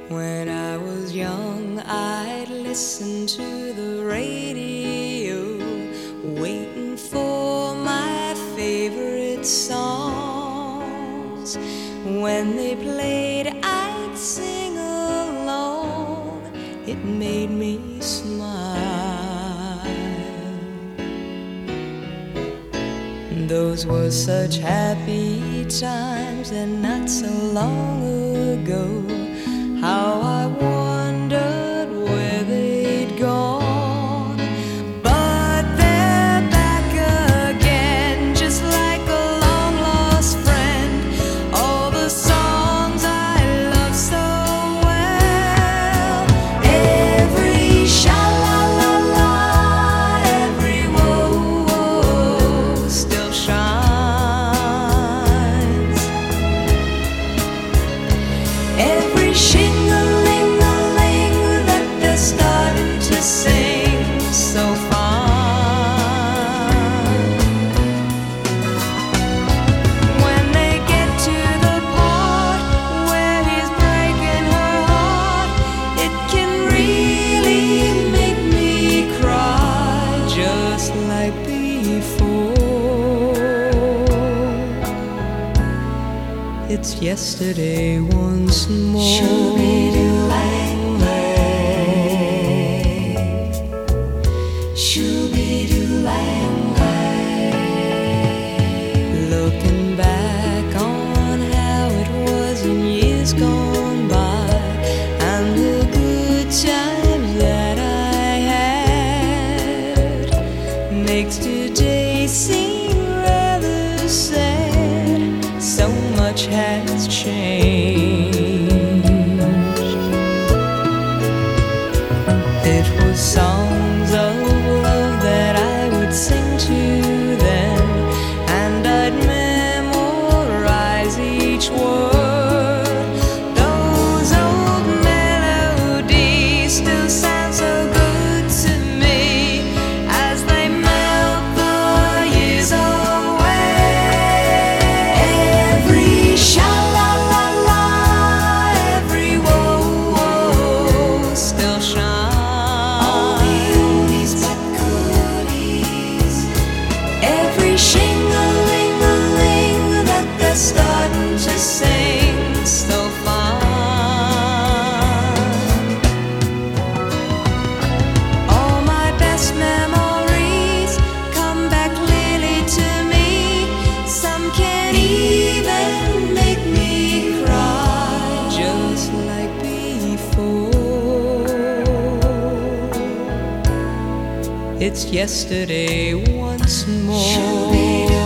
When I was young, I'd listen to the radio, waiting for my favorite songs. When they played, I'd sing along. It made me smile. Those were such happy times, and not so long ago. How I wondered where they'd gone. But they're back again, just like a long-lost friend. All the songs I love so well. Every sha-la-la-la, every whoa-whoa still shines. Every shing-a-ling-a-ling that they're starting to sing so fine. When they get to the part where he's breaking her heart, it can really make me cry, just like before. It's yesterday once more. Looking back on how it was in years gone by, and the good times that I had, makes today seem rather sad. So much has changed. It was songs of love that I would sing to them, and I'd memorize each word. Those old melodies still sound so good to me as they melt the years away. Every sha-la-la-la, every whoa-whoa still shines. All the oldies but goodies. Every shing-a-ling-a-ling that they're starting to sing so fine. All my best memories come back clearly to me. Some can even make me cry, just like before. It's yesterday once more.